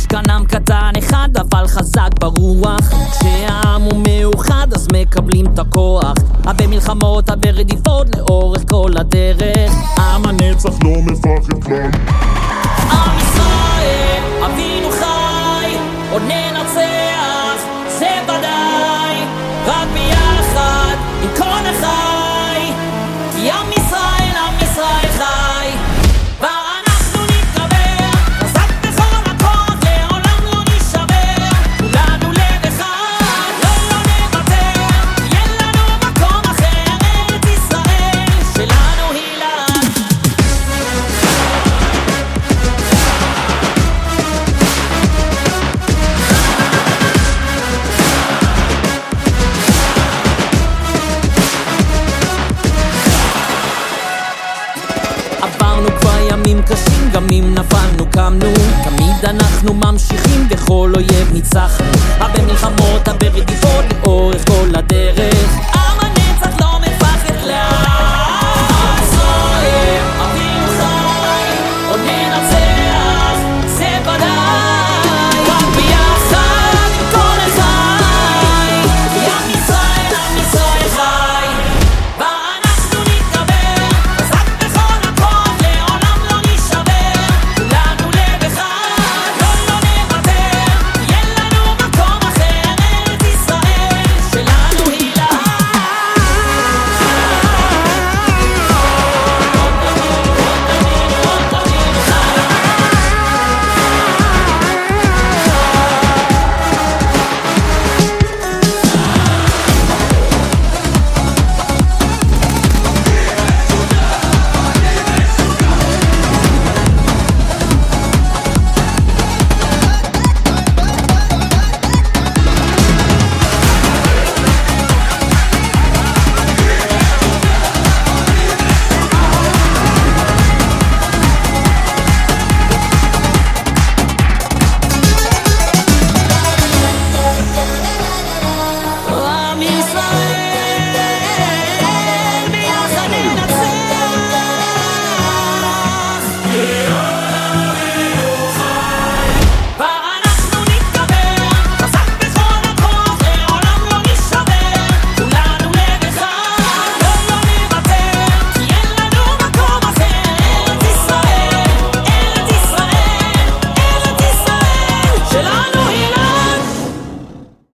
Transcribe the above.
יש כאן עם קטן אחד אבל חזק ברוח. כשהעם הוא מאוחד אז מקבלים את הכוח. במלחמות ברדיפות לאורך כל הדרך. עם הנצח לא מפחד כלל. עם ישראל אבינו חי, עוד ננצח זה ודאי, רק ביחד עם כל החי, כי עם ישראל חי. ואנחנו נתגבר חזק בכל הכוח, לעולם לא נשבר, כולנו לב אחד, לא נוותר, יהיה לנו מקום אחר, ארץ ישראל שלנו היא לעד. עברנו כבר ימים קשים, גם אם נפלנו קמנו, תמיד אנחנו ממשיכים, בכל אויב ניצחנו.